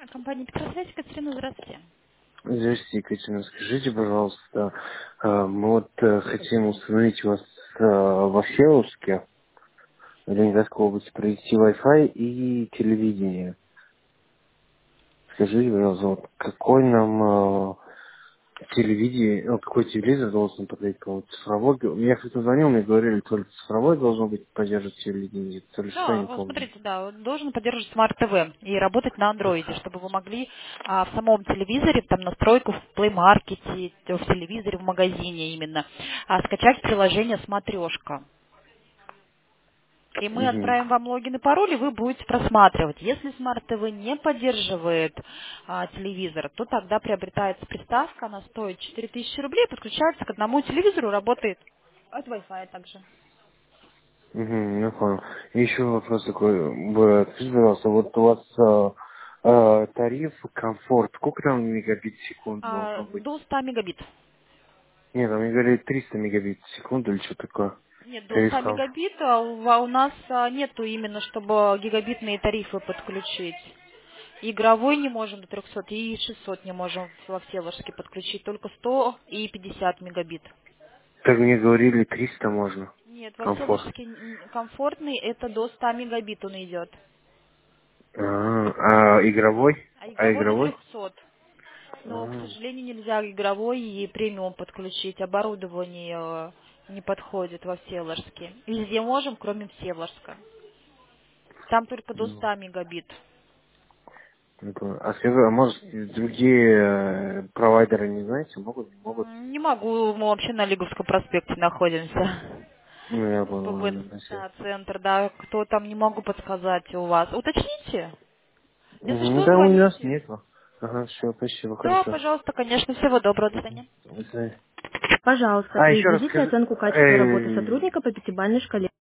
Компания «Петросвязь», Катерина, здравствуйте. Здравствуйте, Екатерина. Скажите, пожалуйста, мы хотим установить у вас во Всеволожске, в Ленинградской области, провести Wi-Fi и телевидение. Скажите, пожалуйста, какой нам телевидение, какой телевизор должен подойти? Вот цифровой? Я как-то звонил, мне говорили, то ли цифровой должен быть поддерживать телевидение, то ли что, я Да, не помню. смотрите, да, он должен поддерживать Smart TV и работать на андроиде, чтобы вы могли в самом телевизоре, там настройку в Play Market, в телевизоре, в магазине именно, скачать приложение «Смотрешка». И мы Мгм. отправим вам логин и пароль, и вы будете просматривать. Если Smart TV не поддерживает телевизор, то тогда приобретается приставка, она стоит 4000 рублей, подключается к одному телевизору, работает от Wi-Fi также. Мгм, я понял. И еще вопрос такой, скажите, пожалуйста, вот у вас тариф комфорт, сколько там мегабит в секунду должно быть? До 100 мегабит. Нет, там мне говорили 300 мегабит в секунду или что такое. Нет, до Тариф 100 комфорт. мегабит, у нас нету именно, чтобы гигабитные тарифы подключить. Игровой не можем до 300, и 600 не можем во Всеволожске подключить, только 100 и 50 мегабит. Так мне говорили 300 можно. Нет, во Комфорт. Всеволожске комфортный, это до 100 мегабит он идет. А игровой? А А игровой до игровой? 300. Но, к А, сожалению, нельзя игровой и премиум подключить. Оборудование не подходит во Всеволожске. Везде можем, кроме Всеволожска. Там только до ну, 100 мегабит. не понял. А скажи, а может другие провайдеры не знаете? Могут, не могут? Не могу, мы вообще на Лиговском проспекте находимся. Ну, я понял, СПБ, ладно, спасибо. да, центр, да, кто там, не могу подсказать у вас. Уточните. Если Ну что, да, у нас звоните. нету. Ага, все, спасибо, Да, хорошо. пожалуйста, конечно. Всего доброго, до свидания. До свидания. Пожалуйста, А, еще раз произведите скажи. оценку качества работы сотрудника по пятибалльной шкале.